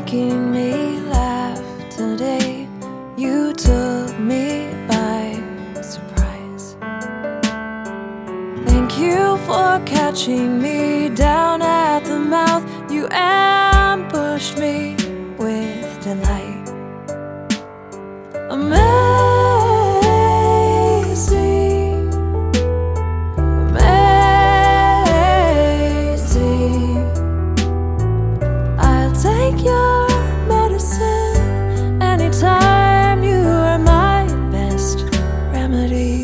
making me laugh today. You took me by surprise. Thank you for catching me down at the mouth. You ambushed me with delight. Amazing, amazing. I'll take your medicine anytime. You are my best remedy.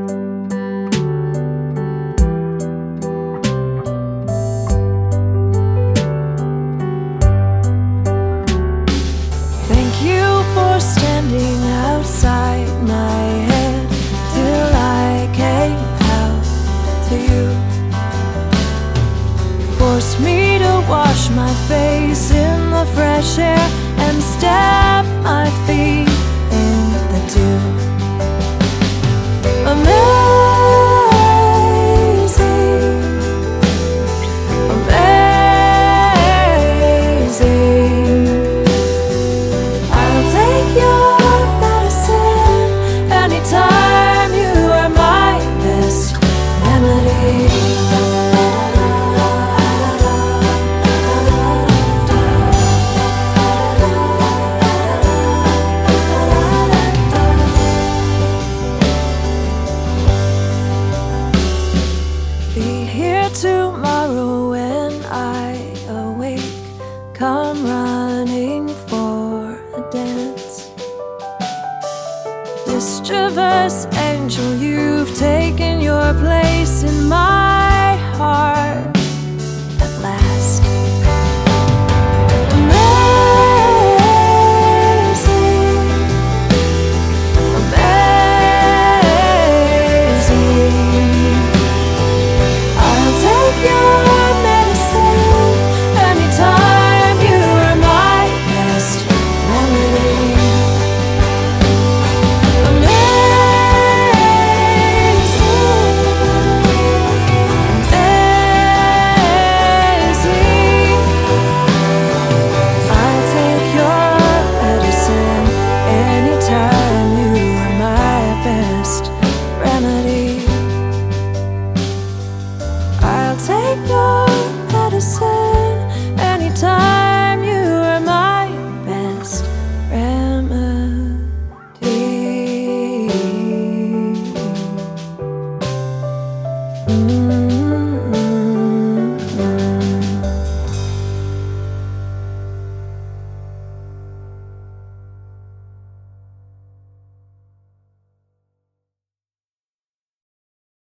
Thank you for standing outside my head till I came out to you. Forced me to wash my face in the fresh air and step my feet in the dew. Amazing, amazing. I'll take your medicine anytime. You are my best remedy. Be here tomorrow when I awake. Come running for a dance. Mischievous angel, you've taken your place in my heart at last. Amazing, amazing. I'll take your medicine anytime. You are my best remedy. I'll take your medicine anytime. You are my best remedy.